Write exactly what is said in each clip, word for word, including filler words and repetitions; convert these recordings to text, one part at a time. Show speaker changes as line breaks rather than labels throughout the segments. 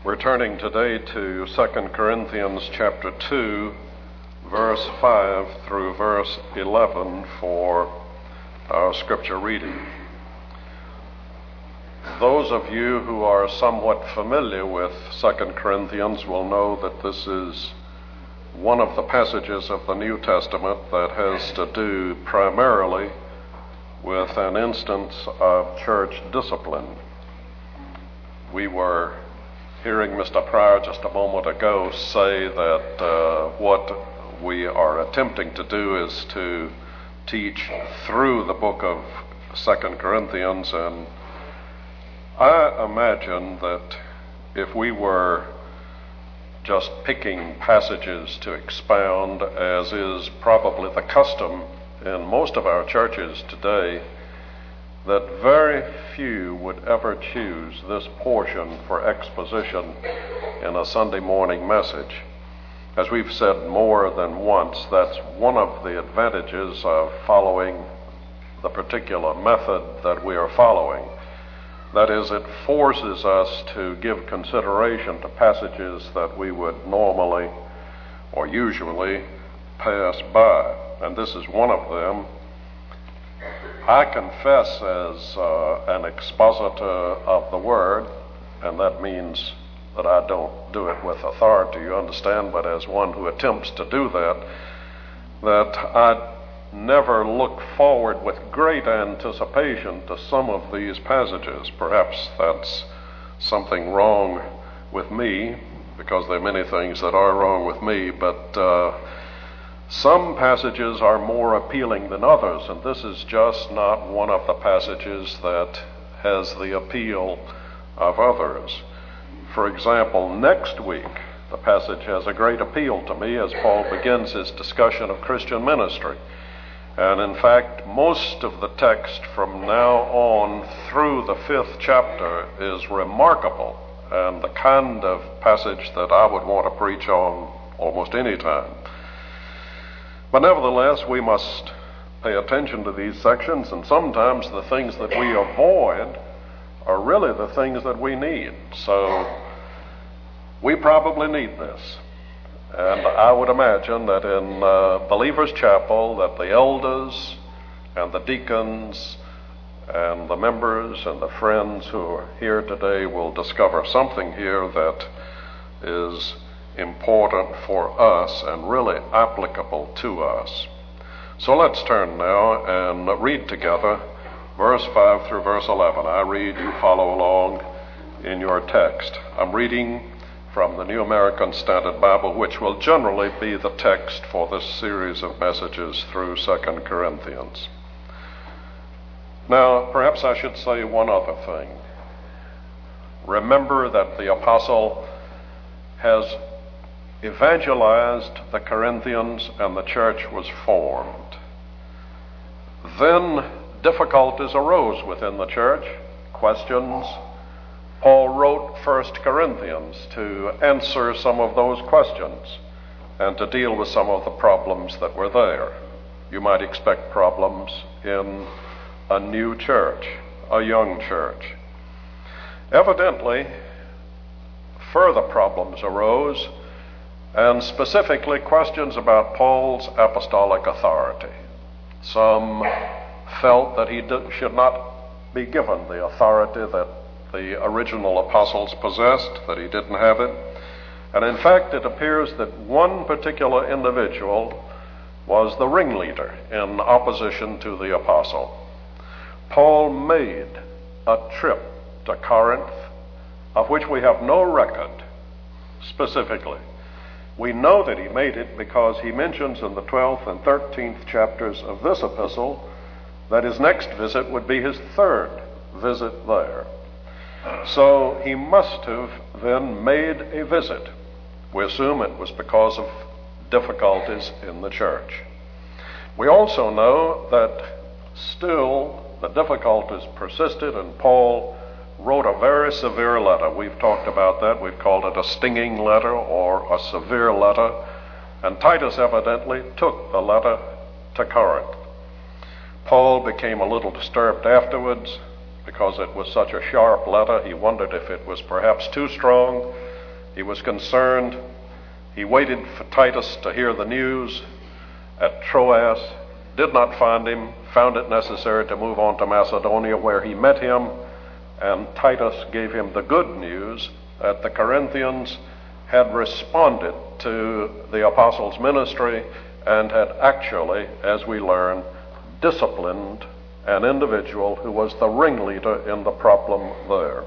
We're turning today to Second Corinthians chapter two, verse five through verse eleven for our scripture reading. Those of you who are somewhat familiar with Second Corinthians will know that this is one of the passages of the New Testament that has to do primarily with an instance of church discipline. We were hearing Mister Pryor just a moment ago say that uh, what we are attempting to do is to teach through the book of Second Corinthians, and I imagine that if we were just picking passages to expound, as is probably the custom in most of our churches today, that very few would ever choose this portion for exposition in a Sunday morning message. As we've said more than once, that's one of the advantages of following the particular method that we are following. That is, it forces us to give consideration to passages that we would normally or usually pass by, and this is one of them. I confess as uh, an expositor of the Word, and that means that I don't do it with authority, you understand, but as one who attempts to do that, that I never look forward with great anticipation to some of these passages. Perhaps that's something wrong with me, because there are many things that are wrong with me, but uh, some passages are more appealing than others, and this is just not one of the passages that has the appeal of others. For example, next week, the passage has a great appeal to me as Paul begins his discussion of Christian ministry. And in fact, most of the text from now on through the fifth chapter is remarkable, and the kind of passage that I would want to preach on almost any time. But nevertheless, we must pay attention to these sections, and sometimes the things that we avoid are really the things that we need. So we probably need this. And I would imagine that in uh, Believers Chapel that the elders and the deacons and the members and the friends who are here today will discover something here that is important for us and really applicable to us. So let's turn now and read together verse five through verse eleven. I read, you follow along in your text. I'm reading from the New American Standard Bible, which will generally be the text for this series of messages through Second Corinthians. Now, perhaps I should say one other thing. Remember that the apostle has evangelized the Corinthians and the church was formed. Then difficulties arose within the church, questions. Paul wrote First Corinthians to answer some of those questions and to deal with some of the problems that were there. You might expect problems in a new church, a young church. Evidently, further problems arose, and specifically questions about Paul's apostolic authority. Some felt that he did, should not be given the authority that the original apostles possessed, that he didn't have it. And in fact, it appears that one particular individual was the ringleader in opposition to the apostle. Paul made a trip to Corinth, of which we have no record specifically. We know that he made it because he mentions in the twelfth and thirteenth chapters of this epistle that his next visit would be his third visit there. So he must have then made a visit. We assume it was because of difficulties in the church. We also know that still the difficulties persisted, and Paul wrote a very severe letter. We've talked about that. We've called it a stinging letter or a severe letter. And Titus evidently took the letter to Corinth. Paul became a little disturbed afterwards because it was such a sharp letter. He wondered if it was perhaps too strong. He was concerned. He waited for Titus to hear the news at Troas, did not find him, found it necessary to move on to Macedonia, where he met him, and Titus gave him the good news that the Corinthians had responded to the apostles' ministry and had actually, as we learn, disciplined an individual who was the ringleader in the problem there.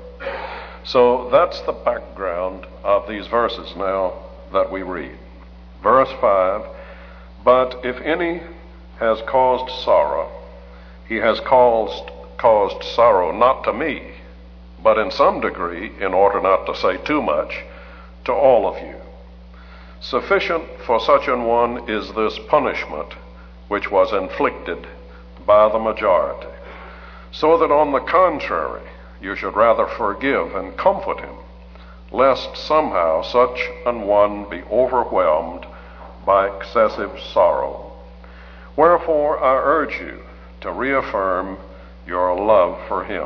So that's the background of these verses now that we read. Verse five, but if any has caused sorrow, he has caused, caused sorrow not to me, but in some degree, in order not to say too much, to all of you. Sufficient for such an one is this punishment which was inflicted by the majority, so that on the contrary, you should rather forgive and comfort him, lest somehow such an one be overwhelmed by excessive sorrow. Wherefore I urge you to reaffirm your love for him.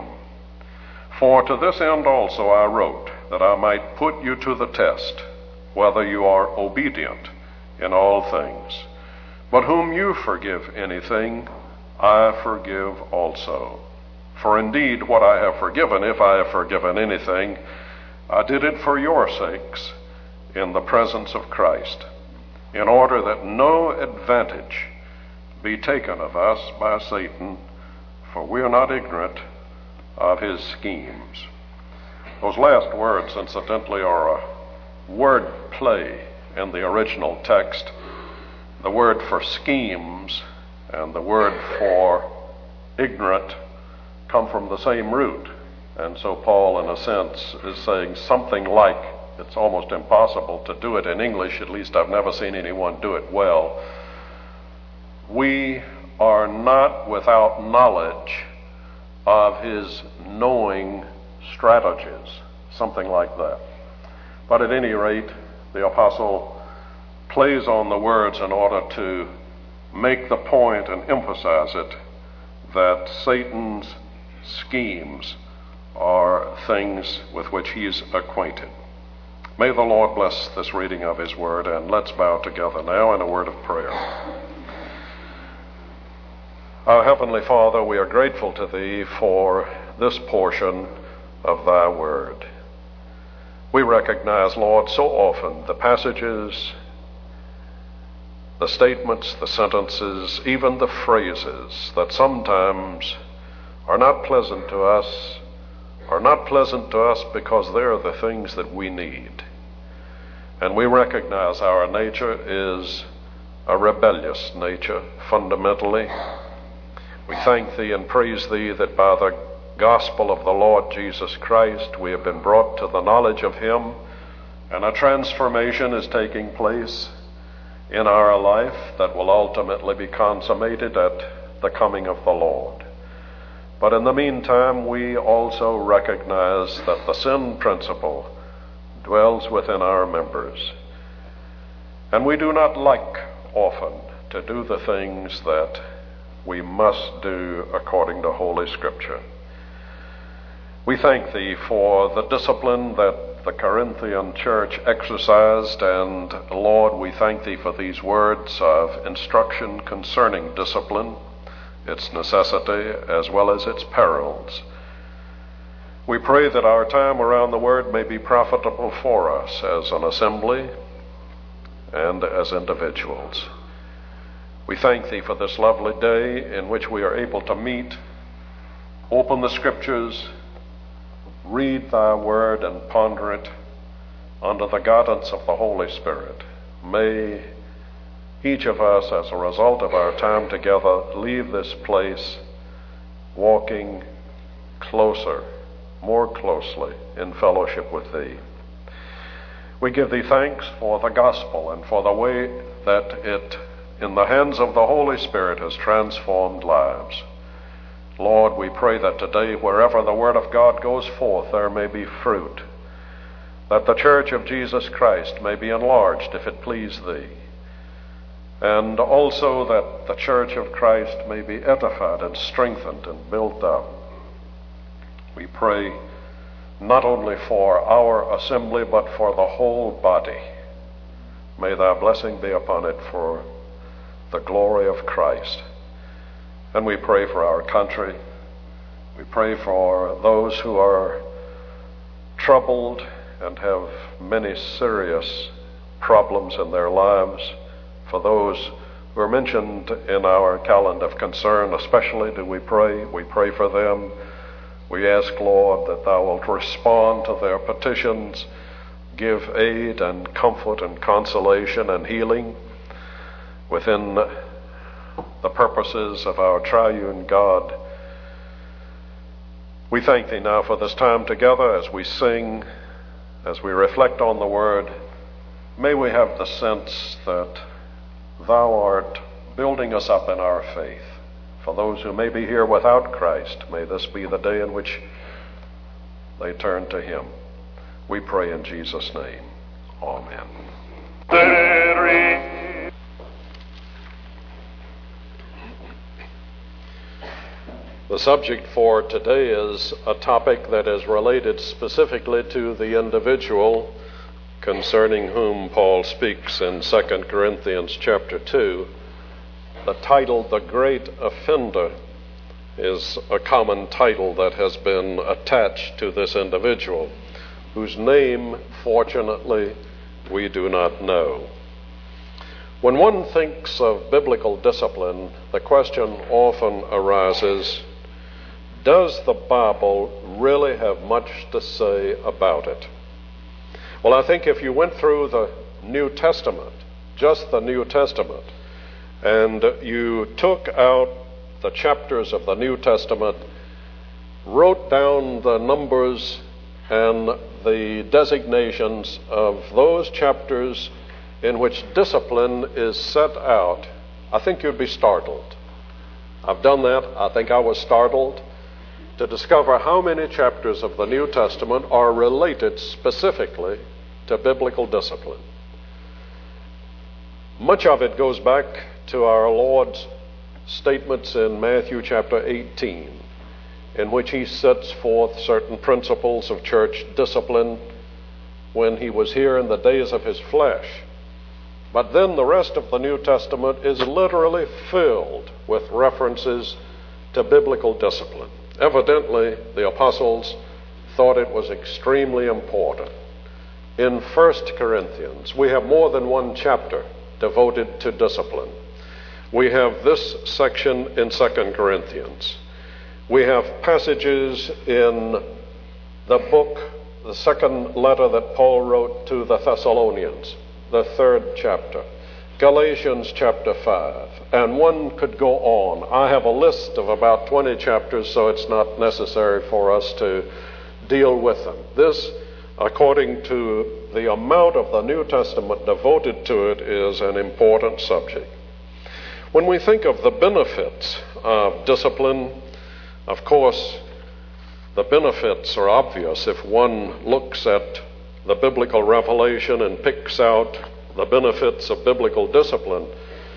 For to this end also I wrote, that I might put you to the test, whether you are obedient in all things. But whom you forgive anything, I forgive also. For indeed what I have forgiven, if I have forgiven anything, I did it for your sakes in the presence of Christ, in order that no advantage be taken of us by Satan, for we are not ignorant of his schemes. Those last words, incidentally, are a word play in the original text. The word for schemes and the word for ignorant come from the same root. And so Paul, in a sense, is saying something like, it's almost impossible to do it in English, at least I've never seen anyone do it well. We are not without knowledge of his knowing strategies, something like that. But at any rate, the apostle plays on the words in order to make the point and emphasize it that Satan's schemes are things with which he's acquainted. May the Lord bless this reading of his word, and let's bow together now in a word of prayer. Our Heavenly Father, we are grateful to thee for this portion of thy word. We recognize, Lord, so often the passages, the statements, the sentences, even the phrases that sometimes are not pleasant to us, are not pleasant to us because they're the things that we need. And we recognize our nature is a rebellious nature, fundamentally. We thank thee and praise thee that by the gospel of the Lord Jesus Christ we have been brought to the knowledge of him, and a transformation is taking place in our life that will ultimately be consummated at the coming of the Lord. But in the meantime, we also recognize that the sin principle dwells within our members. And we do not like often to do the things that we must do according to Holy Scripture. We thank thee for the discipline that the Corinthian church exercised, and Lord, we thank thee for these words of instruction concerning discipline, its necessity as well as its perils. We pray that our time around the word may be profitable for us as an assembly and as individuals. We thank thee for this lovely day in which we are able to meet, open the Scriptures, read thy word and ponder it under the guidance of the Holy Spirit. May each of us, as a result of our time together, leave this place walking closer, more closely in fellowship with thee. We give thee thanks for the gospel and for the way that it, in the hands of the Holy Spirit, has transformed lives. Lord, we pray that today, wherever the word of God goes forth, there may be fruit, that the church of Jesus Christ may be enlarged if it please thee, and also that the church of Christ may be edified and strengthened and built up. We pray not only for our assembly, but for the whole body. May thy blessing be upon it for the glory of Christ. And we pray for our country. We pray for those who are troubled and have many serious problems in their lives. For those who are mentioned in our calendar of concern, especially do we pray. We pray for them. We ask, Lord, that thou wilt respond to their petitions, give aid and comfort and consolation and healing within the purposes of our triune God. We thank thee now for this time together as we sing, as we reflect on the word. May we have the sense that thou art building us up in our faith. For those who may be here without Christ, may this be the day in which they turn to him. We pray in Jesus' name. Amen. The subject for today is a topic that is related specifically to the individual concerning whom Paul speaks in Second Corinthians chapter two. The title, The Great Offender, is a common title that has been attached to this individual, whose name, fortunately, we do not know. When one thinks of biblical discipline, the question often arises, does the Bible really have much to say about it? Well, I think if you went through the New Testament, just the New Testament, and you took out the chapters of the New Testament, wrote down the numbers and the designations of those chapters in which discipline is set out, I think you'd be startled. I've done that. I think I was startled to discover how many chapters of the New Testament are related specifically to biblical discipline. Much of it goes back to our Lord's statements in Matthew chapter eighteen, in which he sets forth certain principles of church discipline when he was here in the days of his flesh. But then the rest of the New Testament is literally filled with references to biblical discipline. Evidently, the apostles thought it was extremely important. In First Corinthians, we have more than one chapter devoted to discipline. We have this section in Second Corinthians. We have passages in the book, the second letter that Paul wrote to the Thessalonians, the third chapter, Galatians chapter five, and one could go on. I have a list of about twenty chapters, so it's not necessary for us to deal with them. This, according to the amount of the New Testament devoted to it, is an important subject. When we think of the benefits of discipline, of course, the benefits are obvious if one looks at the biblical revelation and picks out the benefits of biblical discipline.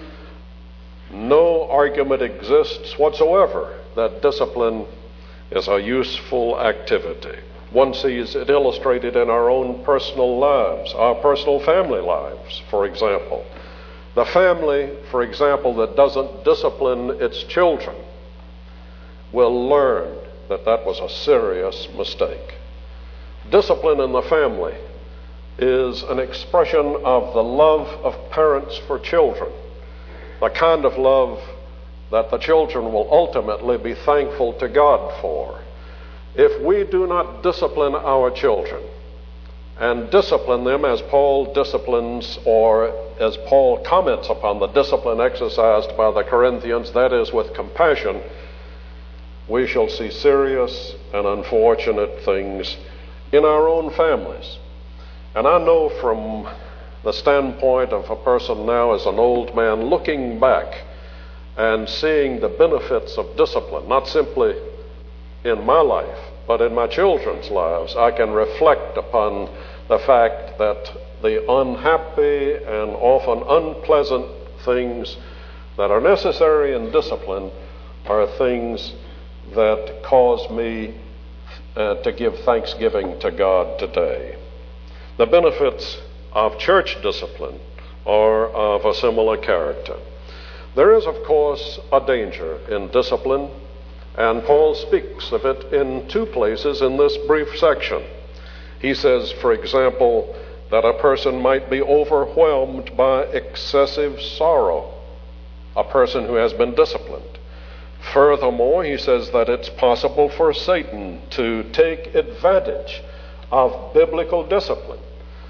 No argument exists whatsoever that discipline is a useful activity. One sees it illustrated in our own personal lives, our personal family lives, for example. The family, for example, that doesn't discipline its children will learn that that was a serious mistake. Discipline in the family is an expression of the love of parents for children, the kind of love that the children will ultimately be thankful to God for. If we do not discipline our children, and discipline them as Paul disciplines, or as Paul comments upon the discipline exercised by the Corinthians, that is, with compassion, we shall see serious and unfortunate things in our own families. And I know from the standpoint of a person now as an old man looking back and seeing the benefits of discipline, not simply in my life, but in my children's lives, I can reflect upon the fact that the unhappy and often unpleasant things that are necessary in discipline are things that cause me uh, to give thanksgiving to God today. The benefits of church discipline are of a similar character. There is, of course, a danger in discipline, and Paul speaks of it in two places in this brief section. He says, for example, that a person might be overwhelmed by excessive sorrow, a person who has been disciplined. Furthermore, he says that it's possible for Satan to take advantage of biblical discipline.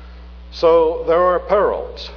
So there are perils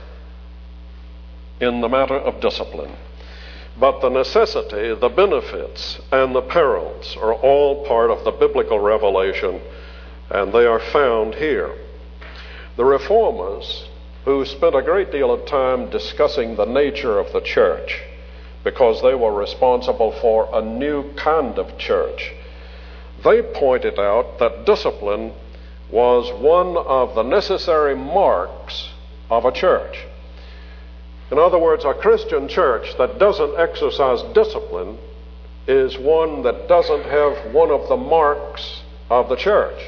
in the matter of discipline. But the necessity, the benefits, and the perils are all part of the biblical revelation, and they are found here. The Reformers, who spent a great deal of time discussing the nature of the church, because they were responsible for a new kind of church, they pointed out that discipline was one of the necessary marks of a church. In other words, a Christian church that doesn't exercise discipline is one that doesn't have one of the marks of the church.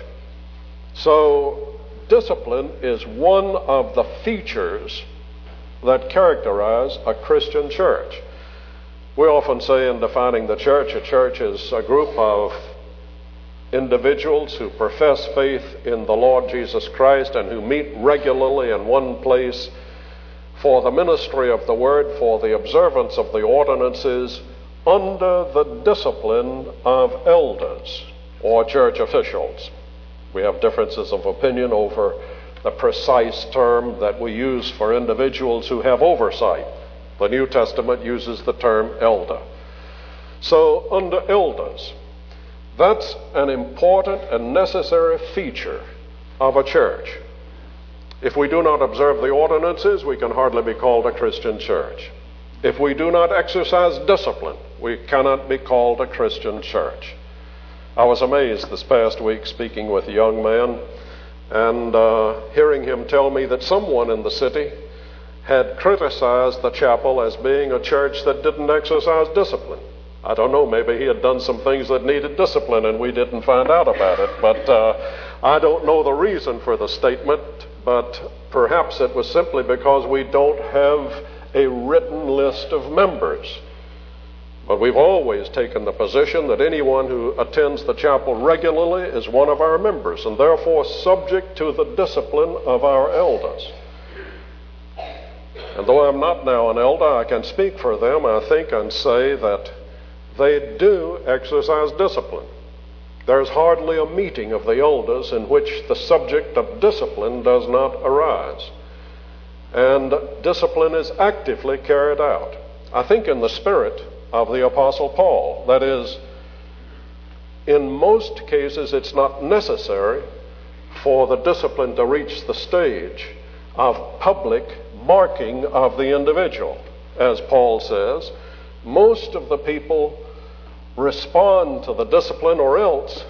So, discipline is one of the features that characterize a Christian church. We often say in defining the church, a church is a group of individuals who profess faith in the Lord Jesus Christ and who meet regularly in one place for the ministry of the word, for the observance of the ordinances, under the discipline of elders or church officials. We have differences of opinion over the precise term that we use for individuals who have oversight. The New Testament uses the term elder. So, under elders, that's an important and necessary feature of a church. If we do not observe the ordinances, we can hardly be called a Christian church. If we do not exercise discipline, we cannot be called a Christian church. I was amazed this past week speaking with a young man and uh, hearing him tell me that someone in the city had criticized the chapel as being a church that didn't exercise discipline. I don't know, maybe he had done some things that needed discipline and we didn't find out about it, but uh, I don't know the reason for the statement, but perhaps it was simply because we don't have a written list of members. But we've always taken the position that anyone who attends the chapel regularly is one of our members and therefore subject to the discipline of our elders. And though I'm not now an elder, I can speak for them, I think, and say that they do exercise discipline. There's hardly a meeting of the elders in which the subject of discipline does not arise. And discipline is actively carried out, I think, in the spirit of the Apostle Paul. That is, in most cases, it's not necessary for the discipline to reach the stage of public marking of the individual. As Paul says, most of the people respond to the discipline or else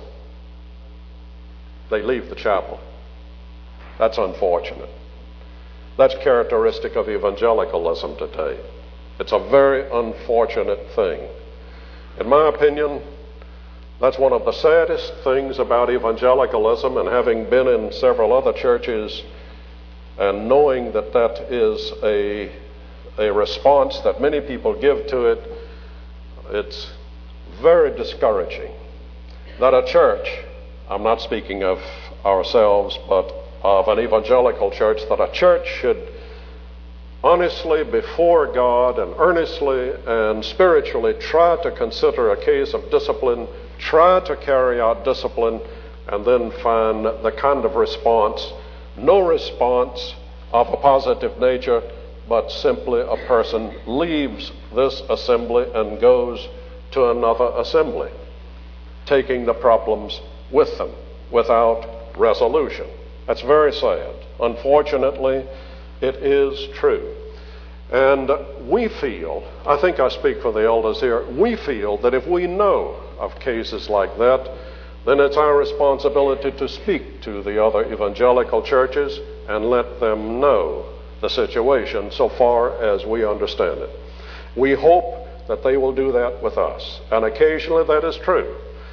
they leave the chapel. That's unfortunate. That's characteristic of evangelicalism today. It's a very unfortunate thing. In my opinion, that's one of the saddest things about evangelicalism, and having been in several other churches and knowing that that is a, a response that many people give to it, it's very discouraging that a church, I'm not speaking of ourselves, but of an evangelical church, that a church should honestly before God and earnestly and spiritually try to consider a case of discipline, try to carry out discipline, and then find the kind of response, no response of a positive nature, but simply a person leaves this assembly and goes to another assembly, taking the problems with them without resolution. That's very sad. Unfortunately, it is true. And we feel, I think I speak for the elders here, we feel that if we know of cases like that, then it's our responsibility to speak to the other evangelical churches and let them know the situation so far as we understand it. We hope that they will do that with us. And occasionally that is true.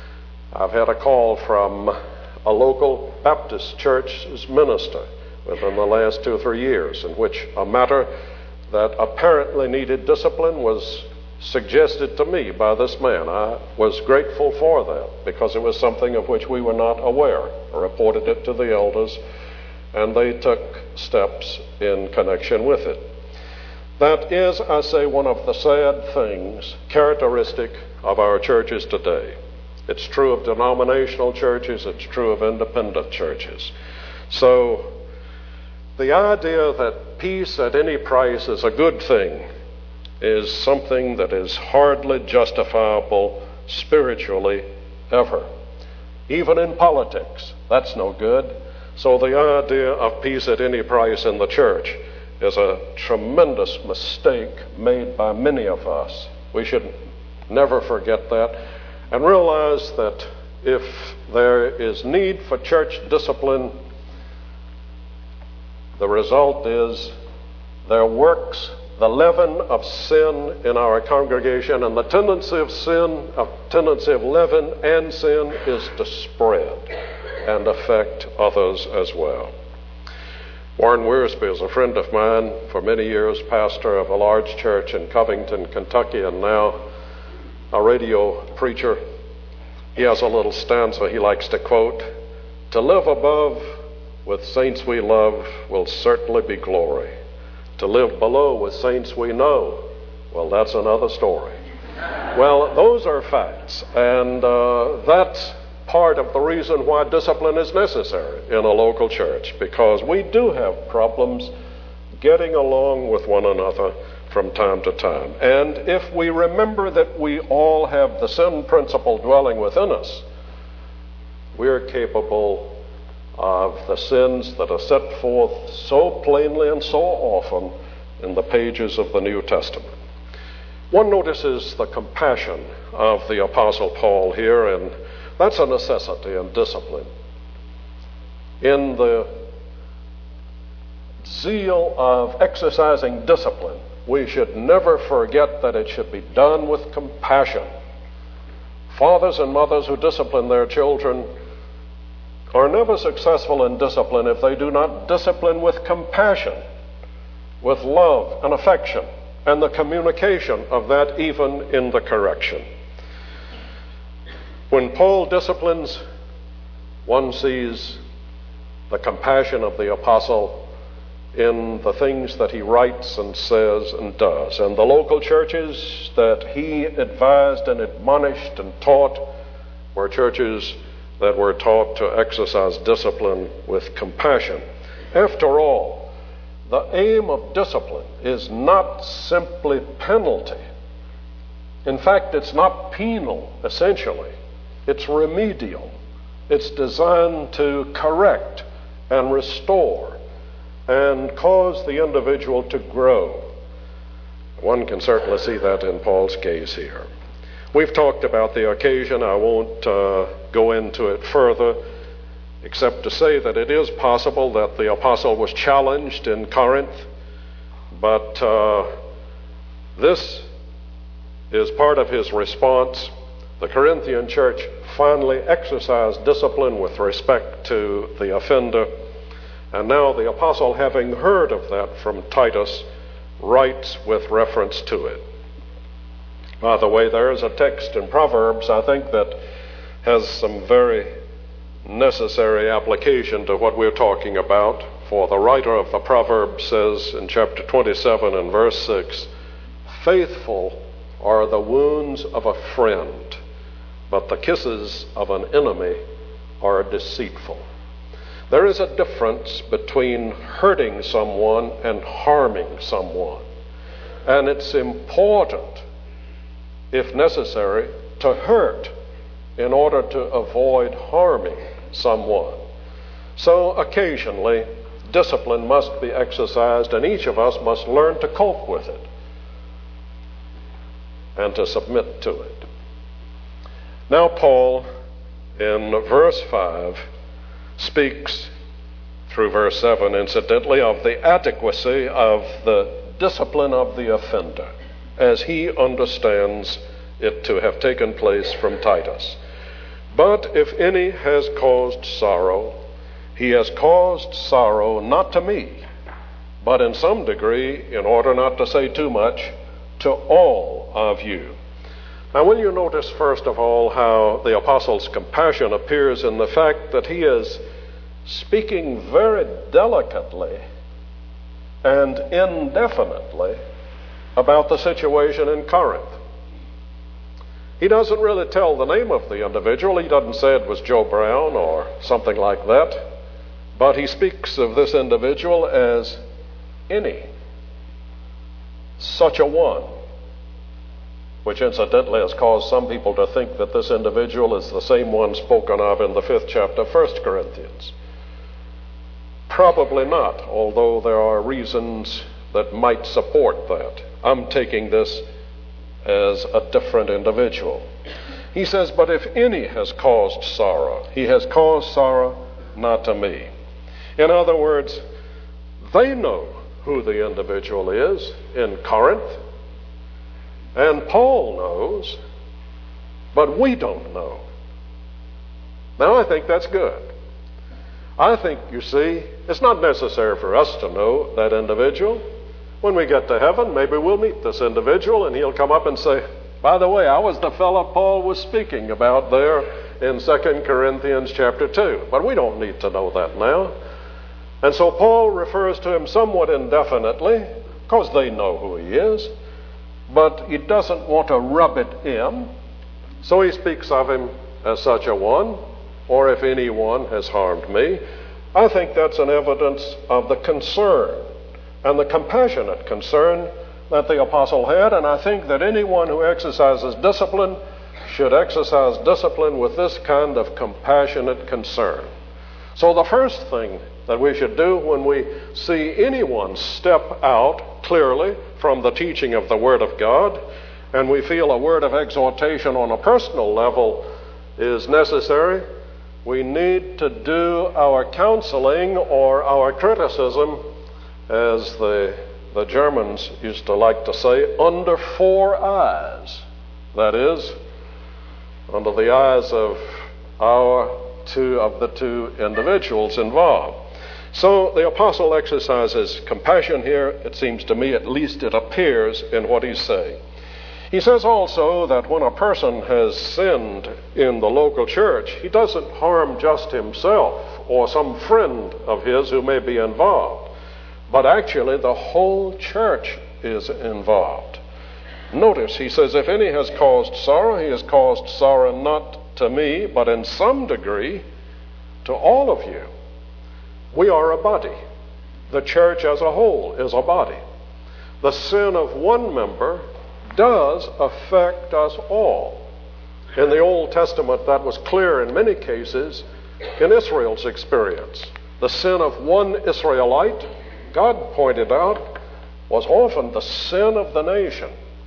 I've had a call from a local Baptist church's minister within the last two or three years in which a matter that apparently needed discipline was suggested to me by this man. I was grateful for that because it was something of which we were not aware. I reported it to the elders, and they took steps in connection with it. That is, I say, one of the sad things characteristic of our churches today. It's true of denominational churches, it's true of independent churches. So the idea that peace at any price is a good thing is something that is hardly justifiable spiritually ever. Even in politics, that's no good. So the idea of peace at any price in the church is a tremendous mistake made by many of us. We should never forget that and realize that if there is need for church discipline, the result is there works the leaven of sin in our congregation, and the tendency of sin, a tendency of leaven and sin is to spread and affect others as well. Warren Wiersbe is a friend of mine, for many years pastor of a large church in Covington, Kentucky, and now a radio preacher. He has a little stanza he likes to quote: "To live above with saints we love will certainly be glory. To live below with saints we know, well, that's another story." Well, those are facts, and uh, that's part of the reason why discipline is necessary in a local church, because we do have problems getting along with one another from time to time. And if we remember that we all have the sin principle dwelling within us, we're capable of the sins that are set forth so plainly and so often in the pages of the New Testament. One notices the compassion of the Apostle Paul here, and that's a necessity in discipline. In the zeal of exercising discipline, we should never forget that it should be done with compassion. Fathers and mothers who discipline their children are never successful in discipline if they do not discipline with compassion, with love and affection, and the communication of that even in the correction. When Paul disciplines, one sees the compassion of the apostle in the things that he writes and says and does. And the local churches that he advised and admonished and taught were churches that were taught to exercise discipline with compassion. After all, the aim of discipline is not simply penalty. In fact, it's not penal, essentially. It's remedial. It's designed to correct and restore and cause the individual to grow. One can certainly see that in Paul's case here. We've talked about the occasion. I won't uh, go into it further, except to say that it is possible that the apostle was challenged in Corinth, but uh, this is part of his response. The Corinthian church finally exercised discipline with respect to the offender, and now the apostle, having heard of that from Titus, writes with reference to it. By the way, there is a text in Proverbs, I think, that has some very necessary application to what we're talking about. For the writer of the Proverbs says in chapter twenty-seven and verse six, "Faithful are the wounds of a friend, but the kisses of an enemy are deceitful." There is a difference between hurting someone and harming someone. And it's important, if necessary, to hurt in order to avoid harming someone. So occasionally, discipline must be exercised, and each of us must learn to cope with it and to submit to it. Now Paul, in verse five, speaks through verse seven, incidentally, of the adequacy of the discipline of the offender as he understands it to have taken place from Titus. But if any has caused sorrow, he has caused sorrow not to me, but in some degree, in order not to say too much, to all of you. Now, will you notice, first of all, how the apostle's compassion appears in the fact that he is speaking very delicately and indefinitely about the situation in Corinth. He doesn't really tell the name of the individual. He doesn't say it was Joe Brown or something like that. But he speaks of this individual as any, such a one, which incidentally has caused some people to think that this individual is the same one spoken of in the fifth chapter of First Corinthians. Probably not, although there are reasons that might support that. I'm taking this as a different individual. He says, but if any has caused sorrow, he has caused sorrow not to me. In other words, they know who the individual is in Corinth, and Paul knows, but we don't know. Now, I think that's good. I think, you see, it's not necessary for us to know that individual. When we get to heaven, maybe we'll meet this individual, and he'll come up and say, by the way, I was the fellow Paul was speaking about there in Second Corinthians chapter two. But we don't need to know that now. And so Paul refers to him somewhat indefinitely, because they know who he is, but he doesn't want to rub it in. So he speaks of him as such a one, or if anyone has harmed me. I think that's an evidence of the concern and the compassionate concern that the apostle had, and I think that anyone who exercises discipline should exercise discipline with this kind of compassionate concern. So the first thing that we should do when we see anyone step out clearly from the teaching of the Word of God, and we feel a word of exhortation on a personal level is necessary, we need to do our counseling or our criticism, as the, the Germans used to like to say, under four eyes. That is, under the eyes of our two of the two individuals involved. So the apostle exercises compassion here. It seems to me, at least it appears in what he's saying. He says also that when a person has sinned in the local church, he doesn't harm just himself or some friend of his who may be involved, but actually the whole church is involved. Notice, he says, if any has caused sorrow, he has caused sorrow not to me, but in some degree to all of you. We are a body. The church as a whole is a body. The sin of one member does affect us all. In the Old Testament, that was clear in many cases in Israel's experience. The sin of one Israelite, God pointed out, was often the sin of the nation.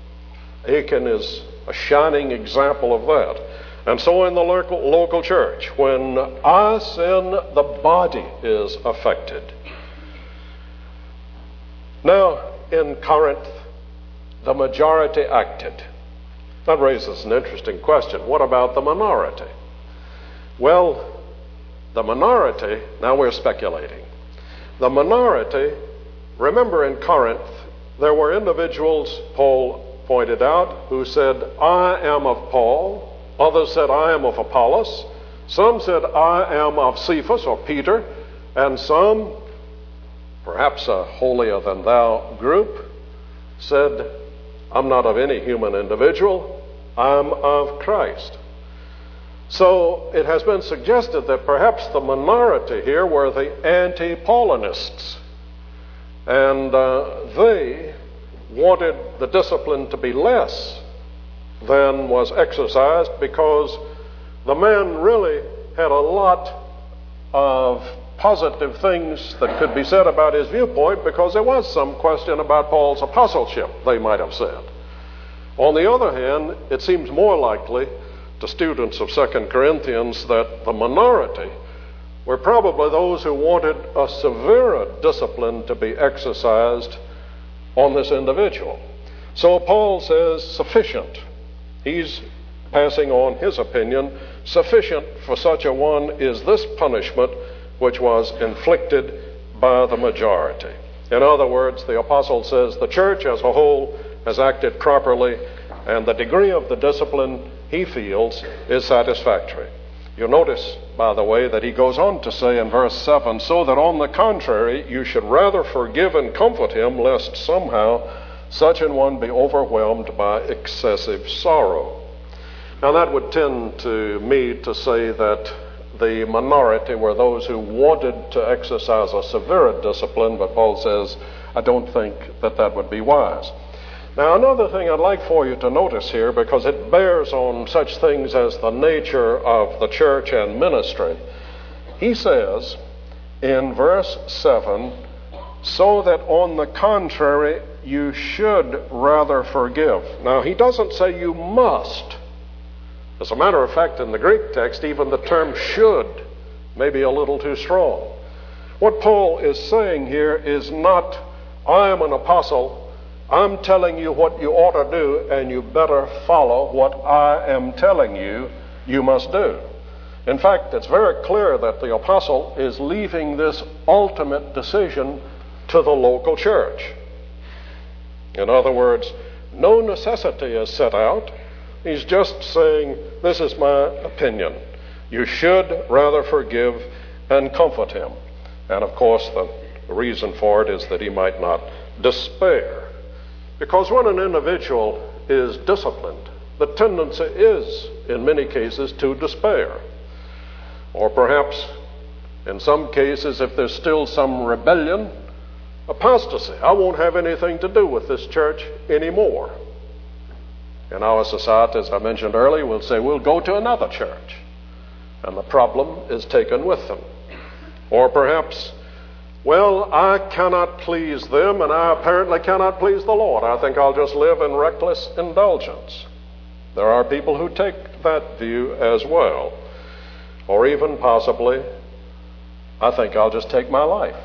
Achan is a shining example of that. And so in the local, local church, when I sin, the body is affected. Now, in Corinth, the majority acted. That raises an interesting question. What about the minority? Well, the minority, now we're speculating. The minority, remember in Corinth, there were individuals, Paul pointed out, who said, I am of Paul. Others said, I am of Apollos. Some said, I am of Cephas or Peter. And some, perhaps a holier-than-thou group, said, I'm not of any human individual. I'm of Christ. So it has been suggested that perhaps the minority here were the anti-Paulinists. And uh, they wanted the discipline to be less than was exercised, because the man really had a lot of positive things that could be said about his viewpoint, because there was some question about Paul's apostleship, they might have said. On the other hand, it seems more likely to students of Second Corinthians that the minority were probably those who wanted a severer discipline to be exercised on this individual. So Paul says, sufficient. He's passing on his opinion, sufficient for such a one is this punishment which was inflicted by the majority. In other words, the apostle says the church as a whole has acted properly, and the degree of the discipline he feels is satisfactory. You'll notice, by the way, that he goes on to say in verse seven, so that on the contrary you should rather forgive and comfort him, lest somehow such an one be overwhelmed by excessive sorrow. Now that would tend to me to say that the minority were those who wanted to exercise a severer discipline, but Paul says, I don't think that that would be wise. Now, another thing I'd like for you to notice here, because it bears on such things as the nature of the church and ministry, he says in verse seven, so that on the contrary you should rather forgive. Now, he doesn't say you must. As a matter of fact, in the Greek text, even the term should may be a little too strong. What Paul is saying here is not, I am an apostle, I'm telling you what you ought to do, and you better follow what I am telling you you must do. In fact, it's very clear that the apostle is leaving this ultimate decision to the local church. In other words, no necessity is set out. He's just saying, this is my opinion. You should rather forgive and comfort him. And of course, the reason for it is that he might not despair. Because when an individual is disciplined, the tendency is, in many cases, to despair. Or perhaps, in some cases, if there's still some rebellion, apostasy. I won't have anything to do with this church anymore. In our society, as I mentioned earlier, we'll say we'll go to another church, and the problem is taken with them. Or perhaps, well, I cannot please them, and I apparently cannot please the Lord. I think I'll just live in reckless indulgence. There are people who take that view as well. Or even possibly, I think I'll just take my life.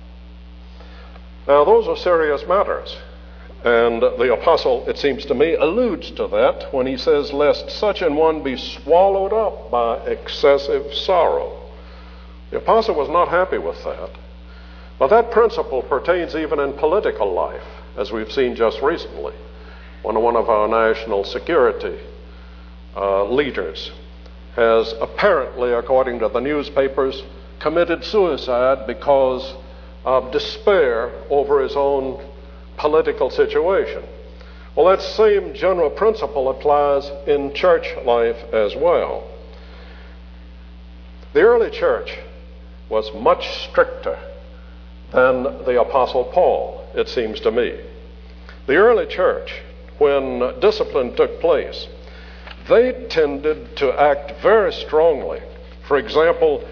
Now, those are serious matters. And the apostle, it seems to me, alludes to that when he says, lest such an one be swallowed up by excessive sorrow. The apostle was not happy with that. But that principle pertains even in political life, as we've seen just recently, when one of our national security uh, leaders has apparently, according to the newspapers, committed suicide because of despair over his own political situation. Well, that same general principle applies in church life as well. The early church was much stricter than the Apostle Paul, it seems to me. The early church, when discipline took place, they tended to act very strongly. For example,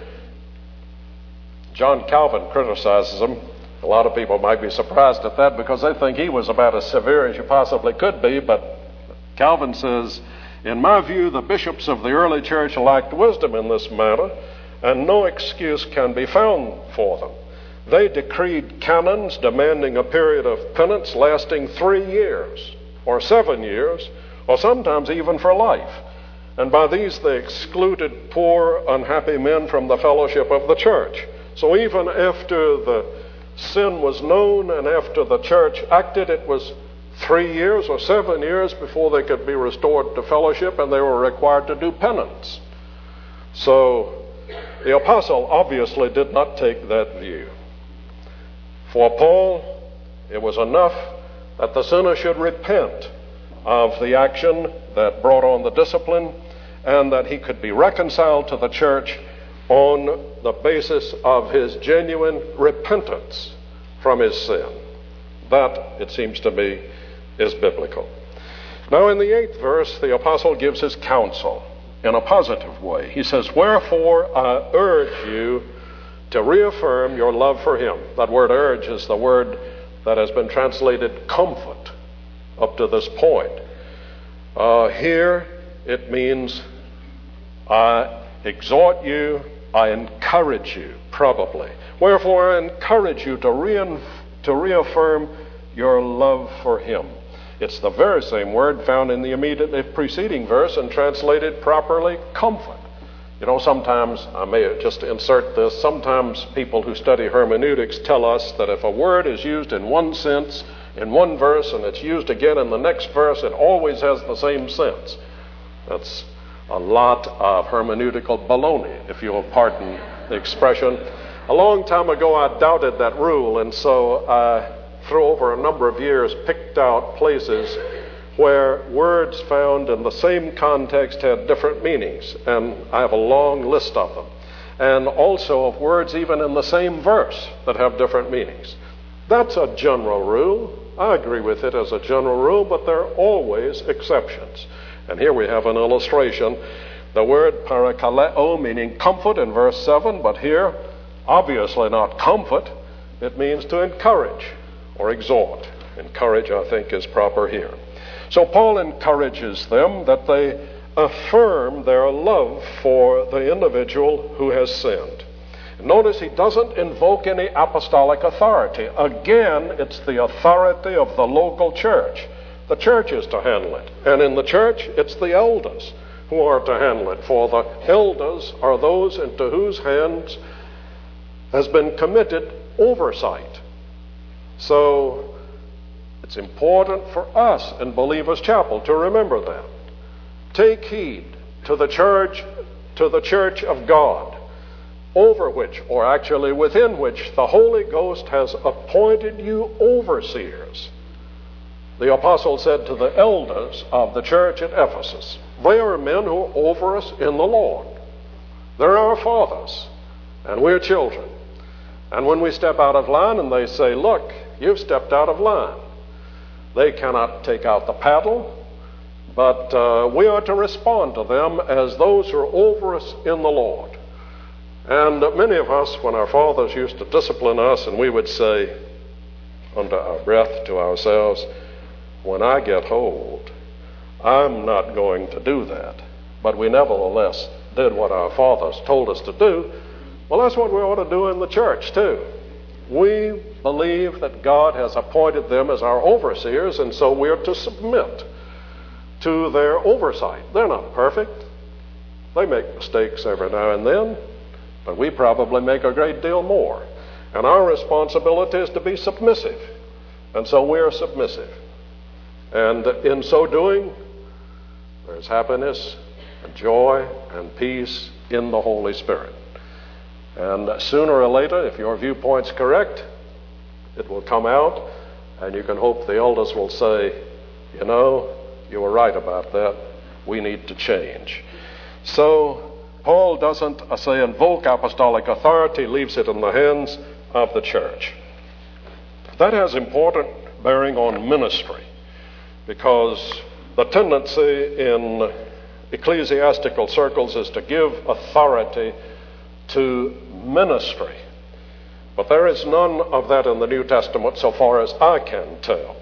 John Calvin criticizes them. A lot of people might be surprised at that because they think he was about as severe as you possibly could be, but Calvin says, in my view, the bishops of the early church lacked wisdom in this matter, and no excuse can be found for them. They decreed canons demanding a period of penance lasting three years, or seven years, or sometimes even for life. And by these they excluded poor, unhappy men from the fellowship of the church. So even after the sin was known and after the church acted, it was three years or seven years before they could be restored to fellowship, and they were required to do penance. So the apostle obviously did not take that view. For Paul, it was enough that the sinner should repent of the action that brought on the discipline, and that he could be reconciled to the church on the basis of his genuine repentance from his sin. That, it seems to me, is biblical. Now, in the eighth verse, the apostle gives his counsel in a positive way. He says, wherefore I urge you to reaffirm your love for him. That word urge is the word that has been translated comfort up to this point. Uh, here it means I exhort you, I encourage you, probably. Wherefore I encourage you to, re- to reaffirm your love for him. It's the very same word found in the immediately preceding verse and translated properly, comfort. You know, sometimes, I may just insert this, sometimes people who study hermeneutics tell us that if a word is used in one sense, in one verse, and it's used again in the next verse, it always has the same sense. That's a lot of hermeneutical baloney, if you'll pardon the expression. A long time ago, I doubted that rule, and so I, through over a number of years, picked out places where words found in the same context had different meanings, and I have a long list of them, and also of words even in the same verse that have different meanings. That's a general rule. I agree with it as a general rule, but there are always exceptions. And here we have an illustration. The word parakaleo, meaning comfort in verse seven, but here, obviously not comfort. It means to encourage or exhort. Encourage, I think, is proper here. So Paul encourages them that they affirm their love for the individual who has sinned. Notice he doesn't invoke any apostolic authority. Again, it's the authority of the local church. The church is to handle it. And in the church, it's the elders who are to handle it. For the elders are those into whose hands has been committed oversight. So it's important for us in Believers Chapel to remember that. Take heed to the church, to the church of God, over which, or actually within which, the Holy Ghost has appointed you overseers. The apostle said to the elders of the church at Ephesus, they are men who are over us in the Lord. They're our fathers, and we're children. And when we step out of line and they say, look, you've stepped out of line, they cannot take out the paddle, but uh, we are to respond to them as those who are over us in the Lord. And many of us, when our fathers used to discipline us, and we would say under our breath to ourselves, when I get old, I'm not going to do that. But we nevertheless did what our fathers told us to do. Well, that's what we ought to do in the church, too. We believe that God has appointed them as our overseers, and so we are to submit to their oversight. They're not perfect. They make mistakes every now and then, but we probably make a great deal more. And our responsibility is to be submissive. And so we are submissive. And in so doing, there's happiness and joy and peace in the Holy Spirit. And sooner or later, if your viewpoint's correct, it will come out, and you can hope the elders will say, you know, you were right about that. We need to change. So Paul doesn't, I say, invoke apostolic authority, leaves it in the hands of the church. That has important bearing on ministry, because the tendency in ecclesiastical circles is to give authority to ministry. But there is none of that in the New Testament so far as I can tell.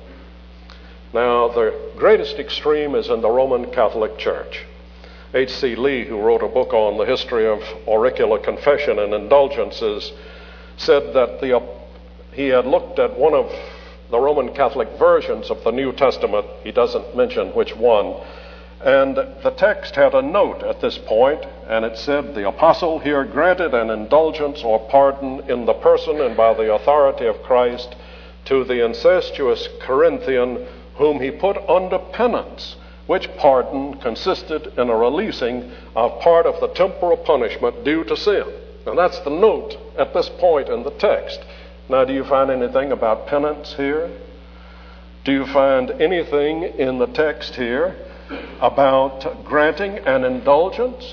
Now, the greatest extreme is in the Roman Catholic Church. H C Lee, who wrote a book on the history of auricular confession and indulgences, said that the, he had looked at one of the Roman Catholic versions of the New Testament. He doesn't mention which one. And the text had a note at this point, and it said, the apostle here granted an indulgence or pardon in the person and by the authority of Christ to the incestuous Corinthian, whom he put under penance, which pardon consisted in a releasing of part of the temporal punishment due to sin. And that's the note at this point in the text. Now, do you find anything about penance here? Do you find anything in the text here about granting an indulgence?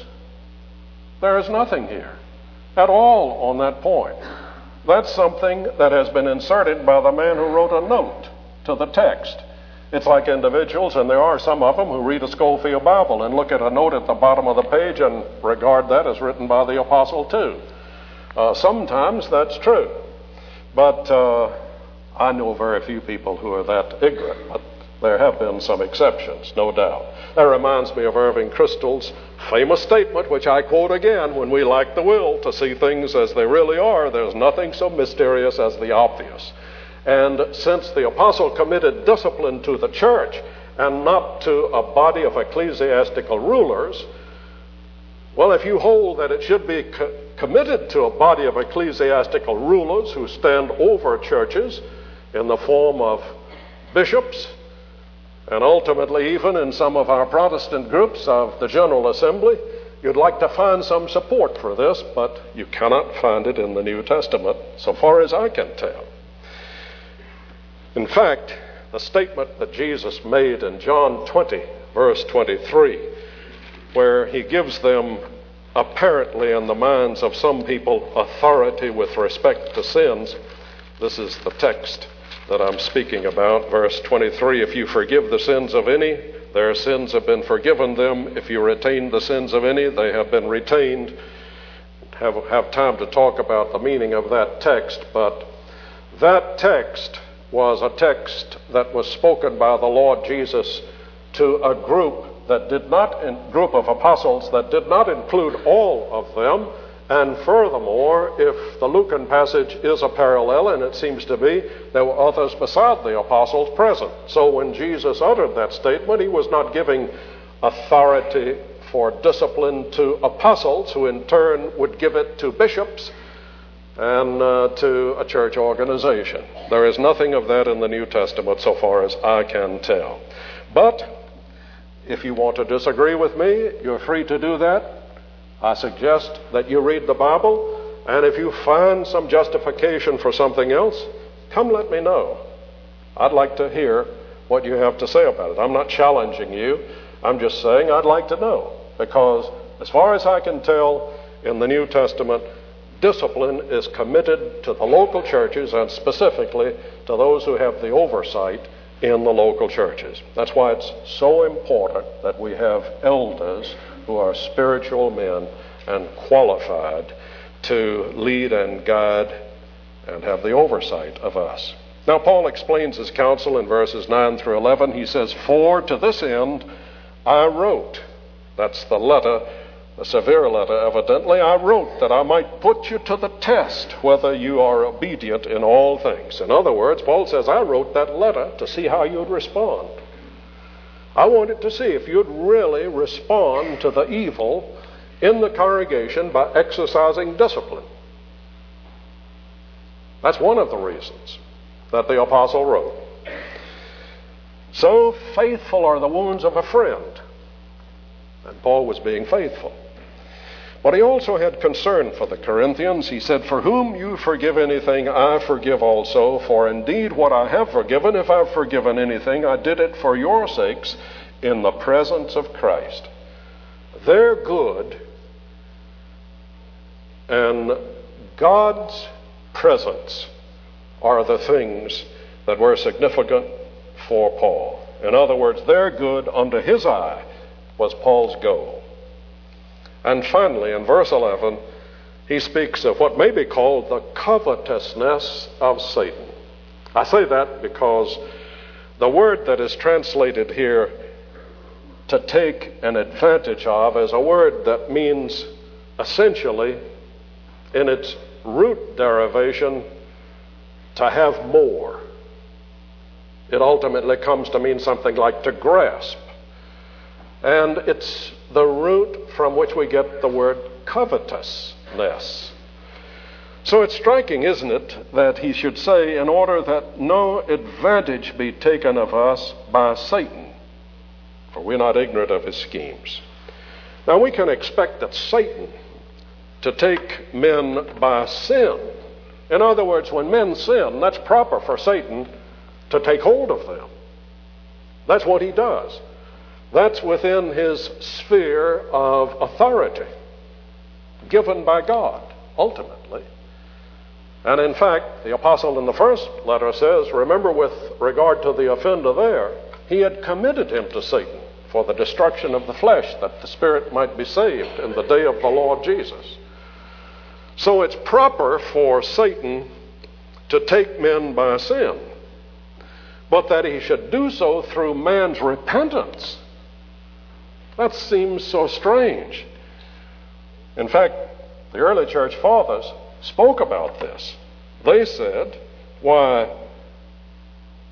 There is nothing here at all on that point. That's something that has been inserted by the man who wrote a note to the text. It's like individuals, and there are some of them who read a Scofield Bible and look at a note at the bottom of the page and regard that as written by the apostle too. Uh, sometimes that's true, but uh, I know very few people who are that ignorant. But there have been some exceptions, no doubt. That reminds me of Irving Kristol's famous statement, which I quote again, when we lack the will to see things as they really are, there's nothing so mysterious as the obvious. And since the apostle committed discipline to the church and not to a body of ecclesiastical rulers, well, if you hold that it should be co- committed to a body of ecclesiastical rulers who stand over churches in the form of bishops, and ultimately even in some of our Protestant groups of the General Assembly, you'd like to find some support for this, but you cannot find it in the New Testament, so far as I can tell. In fact, the statement that Jesus made in John twenty, verse twenty-three, where he gives them, apparently in the minds of some people, authority with respect to sins. This is the text that I'm speaking about, verse twenty-three. If you forgive the sins of any, their sins have been forgiven them. If you retain the sins of any, they have been retained. Have, have time to talk about the meaning of that text, but that text was a text that was spoken by the Lord Jesus to a group that did not, in, group of apostles that did not include all of them. And furthermore, if the Lucan passage is a parallel, and it seems to be, there were others beside the apostles present. So when Jesus uttered that statement, he was not giving authority for discipline to apostles, who in turn would give it to bishops and uh, to a church organization. There is nothing of that in the New Testament so far as I can tell. But if you want to disagree with me, you're free to do that. I suggest that you read the Bible, and if you find some justification for something else, come let me know. I'd like to hear what you have to say about it. I'm not challenging you. I'm just saying I'd like to know, because as far as I can tell, in the New Testament, discipline is committed to the local churches, and specifically to those who have the oversight in the local churches. That's why it's so important that we have elders who are spiritual men and qualified to lead and guide and have the oversight of us. Now, Paul explains his counsel in verses nine through eleven. He says, "For to this end I wrote," that's the letter, a severe letter evidently, "I wrote that I might put you to the test whether you are obedient in all things." In other words, Paul says, I wrote that letter to see how you'd respond. I wanted to see if you'd really respond to the evil in the congregation by exercising discipline. That's one of the reasons that the apostle wrote. So faithful are the wounds of a friend. And Paul was being faithful. But he also had concern for the Corinthians. He said, "For whom you forgive anything, I forgive also. For indeed what I have forgiven, if I've forgiven anything, I did it for your sakes in the presence of Christ." Their good and God's presence are the things that were significant for Paul. In other words, their good under his eye was Paul's goal. And finally, in verse eleven, he speaks of what may be called the covetousness of Satan. I say that because the word that is translated here, to take an advantage of, is a word that means essentially, in its root derivation, to have more. It ultimately comes to mean something like to grasp. And it's the root from which we get the word covetousness. So it's striking, isn't it, that he should say, in order that no advantage be taken of us by Satan, for we're not ignorant of his schemes. Now we can expect that Satan to take men by sin. In other words, when men sin, that's proper for Satan to take hold of them. That's what he does. That's within his sphere of authority, given by God, ultimately. And in fact, the apostle in the first letter says, remember, with regard to the offender there, he had committed him to Satan for the destruction of the flesh, that the spirit might be saved in the day of the Lord Jesus. So it's proper for Satan to take men by sin, but that he should do so through man's repentance. That seems so strange. In fact, the early church fathers spoke about this. They said, why,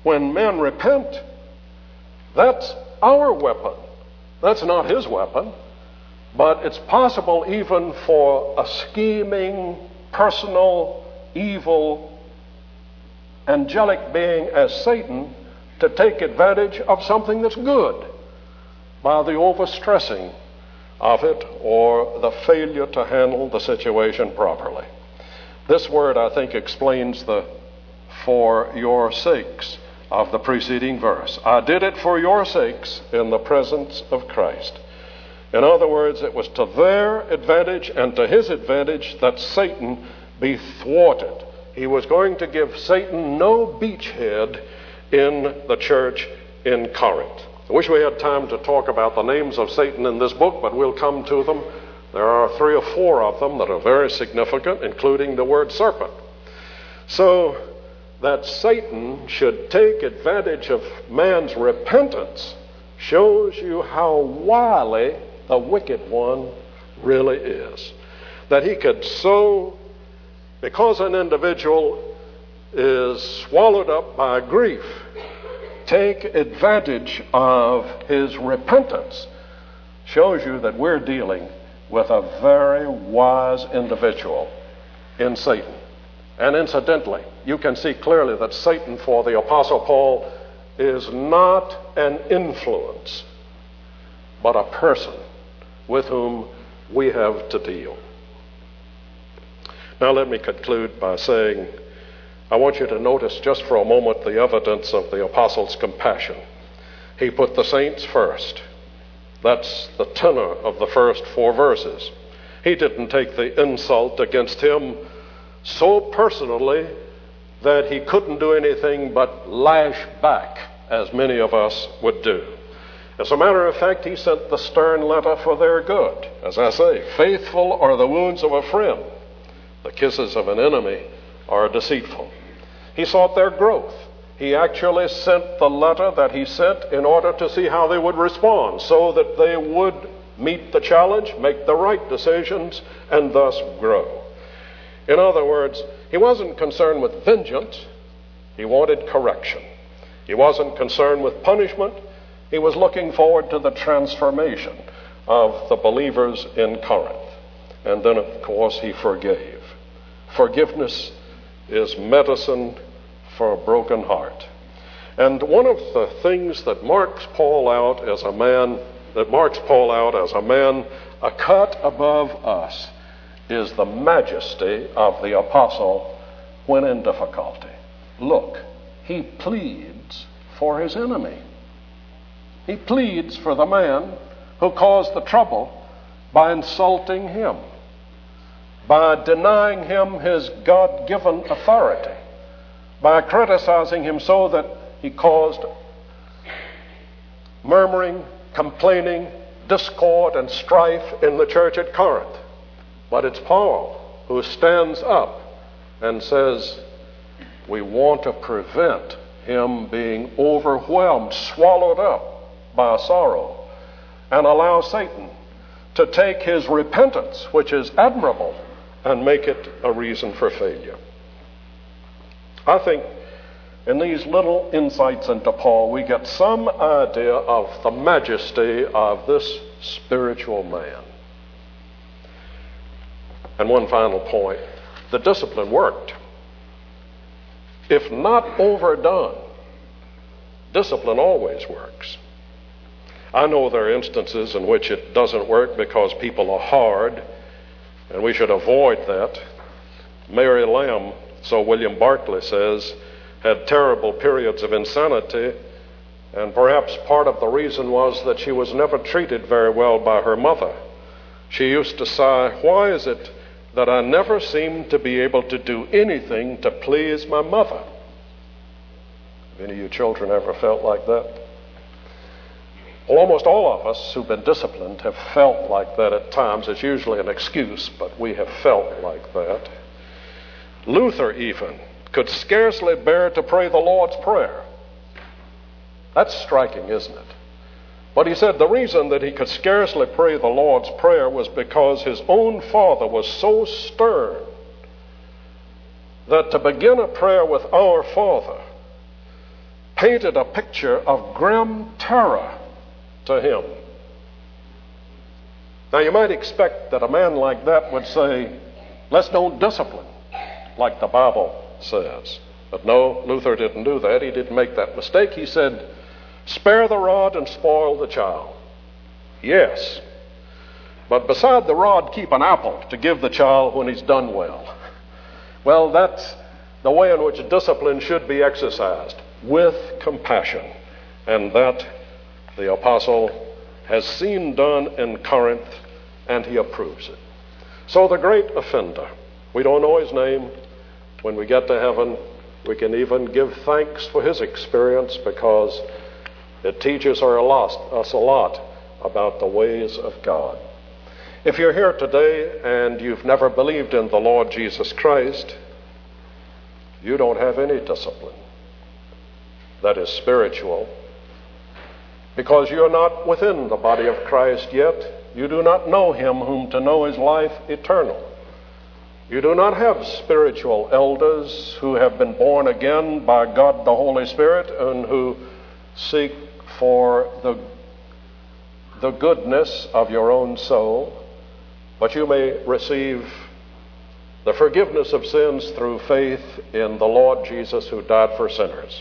when men repent, that's our weapon. That's not his weapon. But it's possible even for a scheming, personal, evil, angelic being as Satan to take advantage of something that's good by the overstressing of it or the failure to handle the situation properly. This word, I think, explains the "for your sakes" of the preceding verse. I did it for your sakes in the presence of Christ. In other words, it was to their advantage and to his advantage that Satan be thwarted. He was going to give Satan no beachhead in the church in Corinth. I wish we had time to talk about the names of Satan in this book, but we'll come to them. There are three or four of them that are very significant, including the word serpent. So that Satan should take advantage of man's repentance shows you how wily the wicked one really is. That he could so, because an individual is swallowed up by grief, take advantage of his repentance, shows you that we're dealing with a very wise individual in Satan. And incidentally, you can see clearly that Satan for the Apostle Paul is not an influence, but a person with whom we have to deal. Now let me conclude by saying, I want you to notice just for a moment the evidence of the apostle's compassion. He put the saints first. That's the tenor of the first four verses. He didn't take the insult against him so personally that he couldn't do anything but lash back, as many of us would do. As a matter of fact, he sent the stern letter for their good. As I say, faithful are the wounds of a friend. The kisses of an enemy are deceitful. He sought their growth. He actually sent the letter that he sent in order to see how they would respond, so that they would meet the challenge, make the right decisions, and thus grow. In other words, he wasn't concerned with vengeance. He wanted correction. He wasn't concerned with punishment. He was looking forward to the transformation of the believers in Corinth. And then, of course, he forgave. Forgiveness is medicine for a broken heart. And one of the things that marks Paul out as a man, that marks Paul out as a man a cut above us, is the majesty of the apostle when in difficulty. Look, he pleads for his enemy. He pleads for the man who caused the trouble by insulting him, by denying him his God-given authority, by criticizing him so that he caused murmuring, complaining, discord, and strife in the church at Corinth. But it's Paul who stands up and says, we want to prevent him being overwhelmed, swallowed up by sorrow, and allow Satan to take his repentance, which is admirable, and make it a reason for failure. I think in these little insights into Paul, we get some idea of the majesty of this spiritual man. And one final point, the discipline worked. If not overdone, discipline always works. I know there are instances in which it doesn't work because people are hard, and we should avoid that. Mary Lamb, so William Barclay says, had terrible periods of insanity, and perhaps part of the reason was that she was never treated very well by her mother. She used to sigh, why is it that I never seem to be able to do anything to please my mother? Have any of you children ever felt like that? Well, almost all of us who've been disciplined have felt like that at times. It's usually an excuse, but we have felt like that. Luther even could scarcely bear to pray the Lord's Prayer. That's striking, isn't it? But he said the reason that he could scarcely pray the Lord's Prayer was because his own father was so stern that to begin a prayer with Our Father painted a picture of grim terror to him. Now, you might expect that a man like that would say, let's don't discipline, like the Bible says. But no, Luther didn't do that. He didn't make that mistake. He said, spare the rod and spoil the child. Yes, but beside the rod, keep an apple to give the child when he's done well. Well, that's the way in which discipline should be exercised, with compassion. And that the apostle has seen done in Corinth, and he approves it. So the great offender, we don't know his name. When we get to heaven, we can even give thanks for his experience, because it teaches us a lot about the ways of God. If you're here today and you've never believed in the Lord Jesus Christ, you don't have any discipline that is spiritual, because you're not within the body of Christ yet. You do not know him whom to know is life eternal. You do not have spiritual elders who have been born again by God the Holy Spirit and who seek for the, the goodness of your own soul, but you may receive the forgiveness of sins through faith in the Lord Jesus, who died for sinners.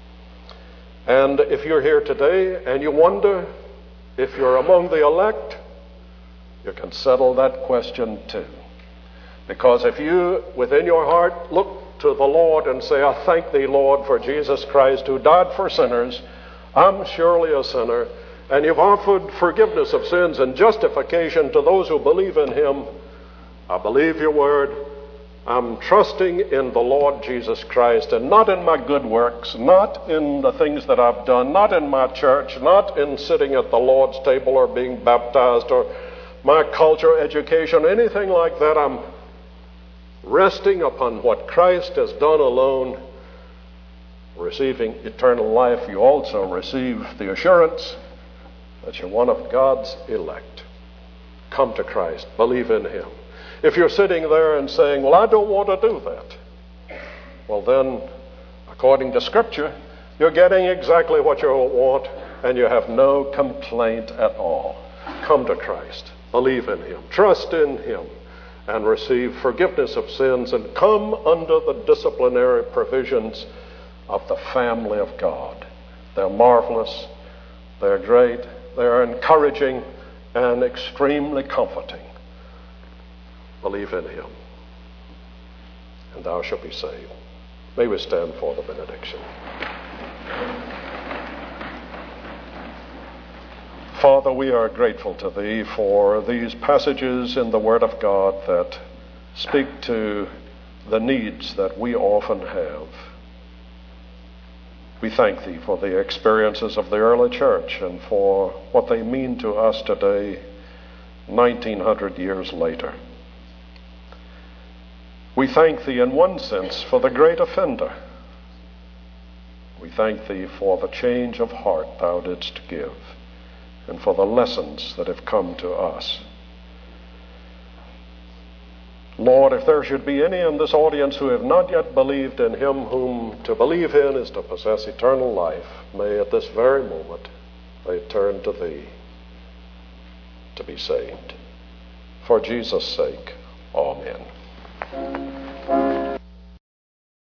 And if you're here today and you wonder if you're among the elect, you can settle that question too. Because if you, within your heart, look to the Lord and say, I thank thee, Lord, for Jesus Christ, who died for sinners, I'm surely a sinner, and you've offered forgiveness of sins and justification to those who believe in him, I believe your word. I'm trusting in the Lord Jesus Christ, and not in my good works, not in the things that I've done, not in my church, not in sitting at the Lord's table or being baptized or my culture, education, anything like that. I'm resting upon what Christ has done alone, receiving eternal life. You also receive the assurance that you're one of God's elect. Come to Christ. Believe in him. If you're sitting there and saying, well, I don't want to do that, well then, according to Scripture, you're getting exactly what you want, and you have no complaint at all. Come to Christ. Believe in him. Trust in him. And receive forgiveness of sins, and come under the disciplinary provisions of the family of God. They're marvelous. They're great. They're encouraging and extremely comforting. Believe in him, and thou shalt be saved. May we stand for the benediction. Father, we are grateful to thee for these passages in the Word of God that speak to the needs that we often have. We thank thee for the experiences of the early church and for what they mean to us today, nineteen hundred years later. We thank thee in one sense for the great offender. We thank thee for the change of heart thou didst give, and for the lessons that have come to us. Lord, if there should be any in this audience who have not yet believed in him whom to believe in is to possess eternal life, may at this very moment they turn to thee to be saved. For Jesus' sake, amen.